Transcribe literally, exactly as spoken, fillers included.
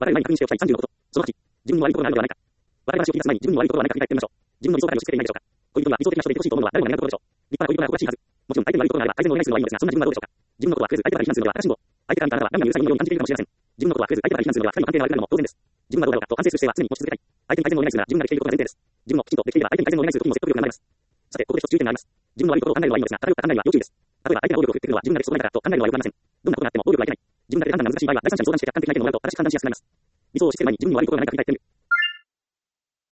別れる前に確認しておきたいさんじゅうのこと。そのはち、自分に悪いところがあるのではないか。別れ話を切り出す前に自分に悪いところはないか振り返ってみましょう。自分の理想範囲を知っていないでしょうか。恋人には理想的な人でいてほしいと思うのは誰もが願うところでしょう。立派な恋人が誇らしいはず。もちろん相手に悪いところがあれば改善をお願いするのはいいのですが、そんな自分はどうでしょうか。自分のことは触れず相手から非難するのでは新しい語。相手から見たあなたは何が許されないように感じているかもしれません。自分のことは触れず相手から非難するのは二人の関係が悪くなるのも当然です。自分はどうだろうかと反省する姿勢は常に持ち続けたい。相手に改善をお願いするなら自分ができていることが前提です。自分もきちんとできていれば相手に改善をお願いする時にも説得力が生まれます。さて、ここで一つ注意点があります。自分の悪いところを考えるのはいいのですが、偏った考えには要注意です。例えば相手が暴力を振ってくるのは自分ができそうないからと考えるのは良くありません。どんなことがあっても暴力はいけない。自分だけで判断が難しい場合は第三者に相談して客観的な意見をもらうと正しく判断しやすくなります。理想を知っている前に自分に悪いところがないか振り返ってみる。